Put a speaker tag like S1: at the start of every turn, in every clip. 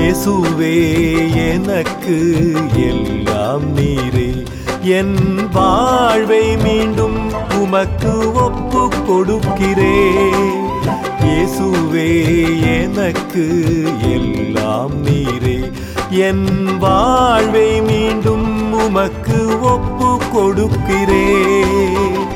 S1: இயேசுவே எனக்கு எல்லாம் நீரே, என் வாழ்வை மீண்டும் உமக்கு ஒப்பு கொடுக்கிறேன். இயேசுவே எனக்கு எல்லாம் நீரே, என் வாழ்வை மீண்டும் உமக்கு ஒப்பு கொடுக்கிறேன்.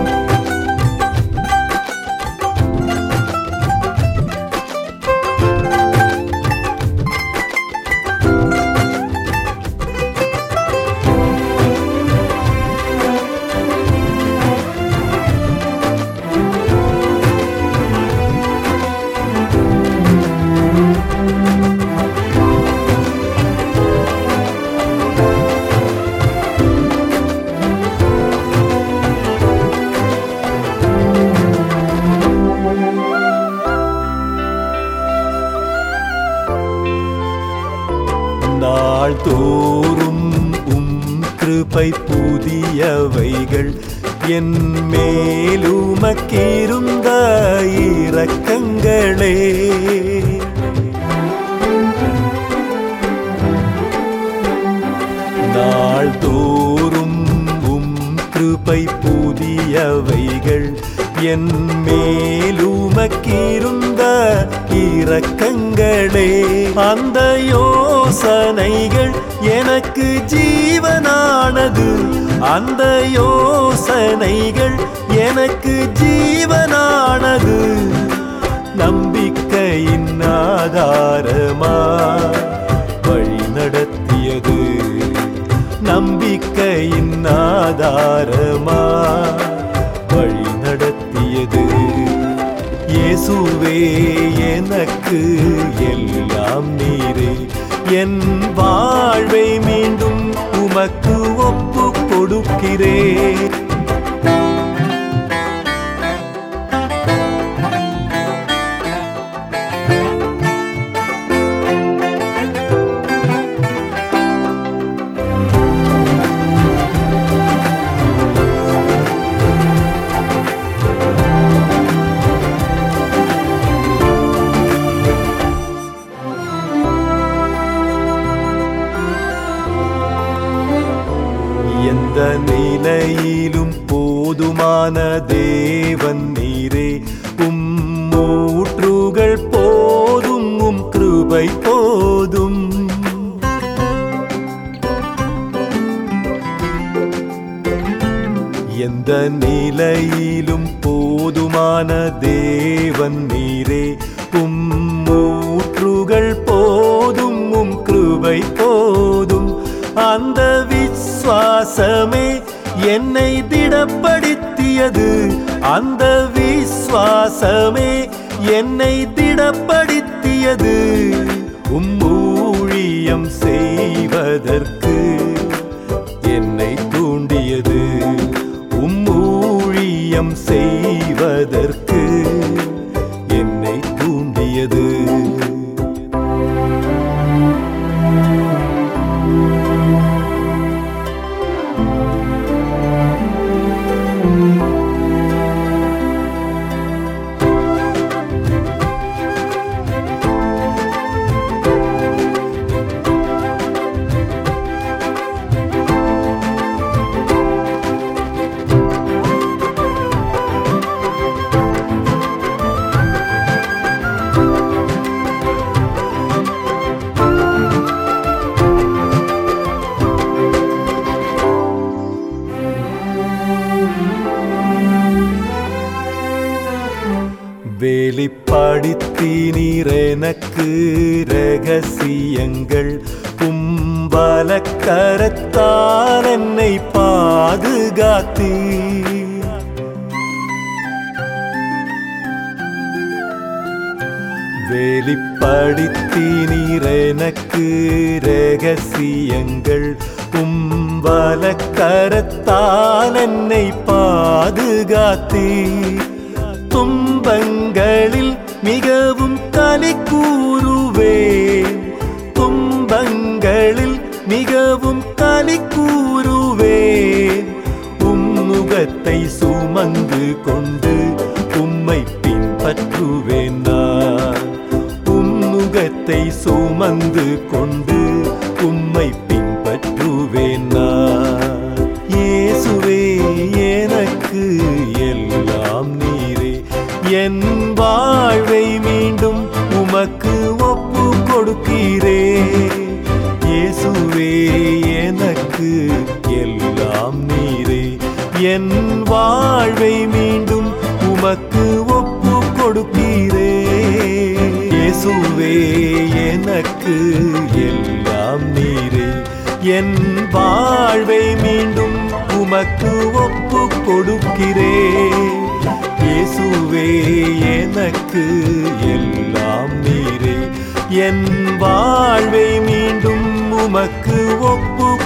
S1: நாள்தோறும் கிருபை புதியவைகள், என் மேலுமக்கிருந்த இரக்கங்களே. நாள்தோறும் கிருபை புதியவைகள், என் மேலுமக்கிருந்த இரக்கங்களே. அந்த யோசனைகள் எனக்கு ஜீவனானது, அந்த யோசனைகள் எனக்கு ஜீவனானது. நம்பிக்கையின் ஆதாரமா வழி நடத்தியது, நம்பிக்கையின் ஆதாரமா வழி நடத்தியது. இயேசுவே எனக்கு எல்லாம் நீரே, என் வாழ்வை மீண்டும் உமக்கு ஒப்பு கொடுக்கிறேன். எந்த நிலையிலும் போதுமான தேவன் நீரே, ஊற்றுகள் போதும், கிருபை போதும். எந்த நிலையிலும் போதுமான தேவன் நீரே, ஊற்றுகள் போதும், கிருபை போதும். அந்த விசுவாசமே என்னை திடப்படுத்தியது, அந்த விசுவாசமே என்னை திடப்படுத்தியது. ஊழியம் செய்வதற்கு என்னை தூண்டியது, ஊழியம் செய்வதற்கு என்னை தூண்டியது. வெளிப்படுத்தினீர் எனக்கு இரகசியங்கள், வலக்கரத்தால் என்னை பாதுகாத்தீர். வெளிப்படுத்தினீர் எனக்கு இரகசியங்கள், வலக்கரத்தால் என்னை பாதுகாத்தீர். துன்பங்களில் மிகவும் களி கூறுவேன், துன்பங்களில் மிகவும் களி கூறுவேன். முகத்தை சுமந்து கொண்டு உம்மை பின்பற்றுவேன் நான், நுகத்தை சுமந்து கொண்டு உம்மை பின்பற்றுவேன் நான். இயேசுவே எனக்கு எல்லாம் நீரே, என் வாழ்வை மீண்டும் உமக்கு ஒப்பு கொடுக்கிறேன். இயேசுவே எனக்கு எல்லாம் நீரே, என் வாழ்வை மீண்டும் உமக்கு ஒப்பு கொடுக்கிறேன். இயேசுவே எனக்கு எல்லாம் நீரே, என் வாழ்வை மீண்டும் உமக்கு ஒப்பு கொடுக்கிறேன். இயேசுவே எனக்கு எல்லாம் நீரே, என் வாழ்வை மீண்டும் உமக்கு ஒப்பு